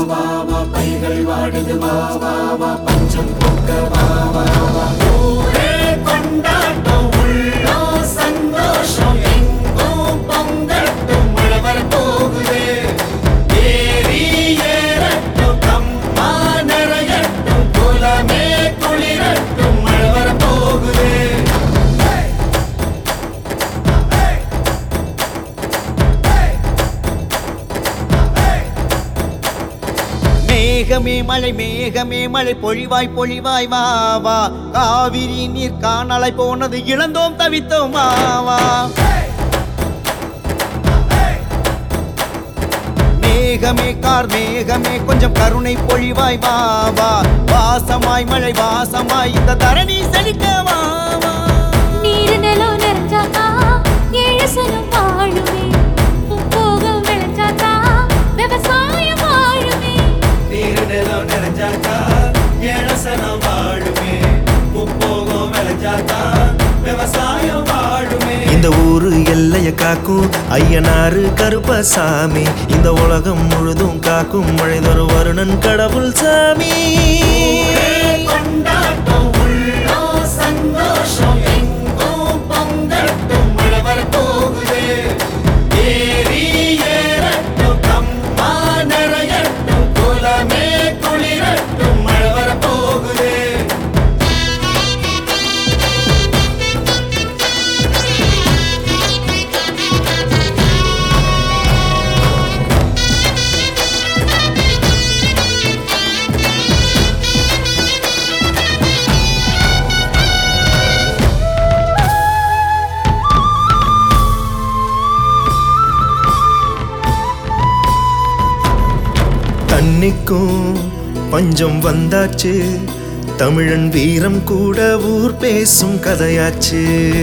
வா வா பைகள் வாடுது வா வா வா பஞ்சம் போக்க வா வா வா ஊரே கொண்டாட்டம் உள்ளோ சந்தோஷம் எங்கும் பொங்கட்டும் மழை வர போகுதே ஏரி ஏறட்டும் கம்மா நிறையட்டும் குலமே குளிரட்டும் மழை வர போகுதே மேகமே மழை பொழிவாய் பொழிவாய் வா வா காவிரி நீர் காணலை போனது இழந்தோம் தவித்தோம் வா வா மேகமே கொஞ்சம் கருணை பொழிவாய் வா வா வாசமாய் மழை வாசமாய் இந்த தரணி செழிக்க வா வா நீர் நிலம் நிறைஞ்சாக்கா ஏழு சனம் வாழுமே முப்போகம் விளைஞ்சாக்கா விவசாயம் வாழுமே நீர் நிலம் நிறைஞ்சாக்கா ஏழசனம் வாழுமே முப்போகம் விளைஞ்சாக்கா விவசாயம் வாழுமே இந்த ஊரு எல்லைய காக்கும் ஐயனாரு கருப்பசாமி இந்த உலகம் முழுதும் காக்கும் மழைதொரு வருணன் கடவுள் சாமி கொண்டாட்டம் உள்ளோ சந்தோஷம் எங்கும் பொங்கட்டும் மழை வர போகுதே ஏரி ஏறட்டும் கம்மா நிறையட்டும் குலமே குளிரட்டும் மழை வர போகுதே தண்ணிக்கும் பஞ்சம் வந்தாச்சு தமிழன் வீரம் கூட ஊர் பேசும் கதையாச்சு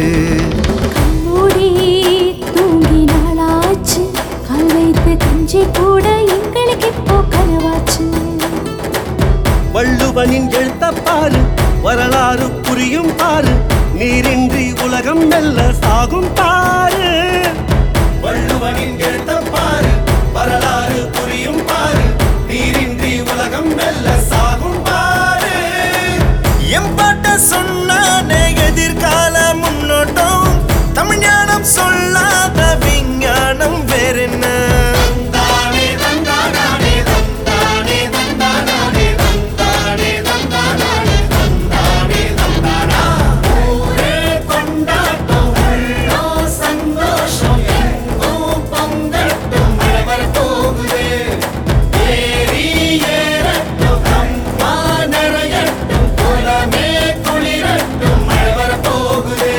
மூடி தூங்கி நாளாச்சு கால் வைத்து கஞ்சி கூட எங்களுக்கு இப்போ கனவாச்சு வள்ளுவனின் எழுத்தப்பாரு வரலாறு புரியும் பாரு நீரின்றி உலகம் மெல்ல சாகும் பாரு வள்ளுவனின் எழுத்தப் பாரு வரலாறு புரியும் பாரு நீரின்றி உலகம் மெல்ல சாகும் பாரு எம்பாட்ட சொன்னானே எதிர்கால முன்னோட்டம் தமிழ் ஞானம் சொல்லாத விஞ்ஞானம் வேறென்ன தானே தந்தானே தந்தானே தந்தானே தந்தானே தந்தானே தந்தானே தந்தானா ஊரே கொண்டாட்டம் உள்ளோ சந்தோஷம் எங்கும் பொங்கட்டும் மழை வர போகுதே ஏரி ஏறட்டும் கம்மா நிறையட்டும் குலமே குளிரட்டும் மழை வர போகுதே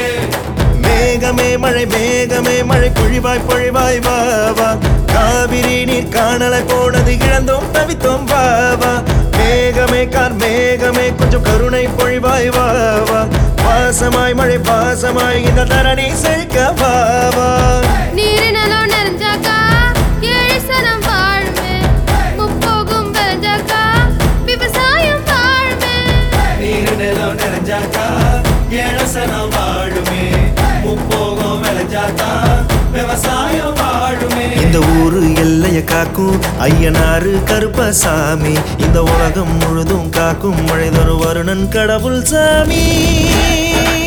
மேகமே மழை பொழிவாய் பொழிவாய் வா வா காவிரி நீர் காணலை போனது இழந்தோம் தவித்தோம் வா வா மேகமே கொஞ்சம் கருணை பொழிவாய் வா வா பாசமாய் மழை பாசமாய் இந்த தரணி செழிக்க வா வா நீர் நிலம் நிறைஞ்சாக்கா ஏழு சனம் வாழுமே முப்போகம் விளைஞ்சாக்கா விவசாயம் வாழுமே நீர் நிலம் நிறைஞ்சாக்கா ஏழசனம் வாழுமே முப்போகம் விளைஞ்சாக்கா விவசாயம் வாழுமே இந்த ஊரு எல்லைய காக்கும் ஐயனாரு கருப்பசாமி இந்த உலகம் முழுதும் காக்கும் மழைதொரு வருணன் கடவுள் சாமி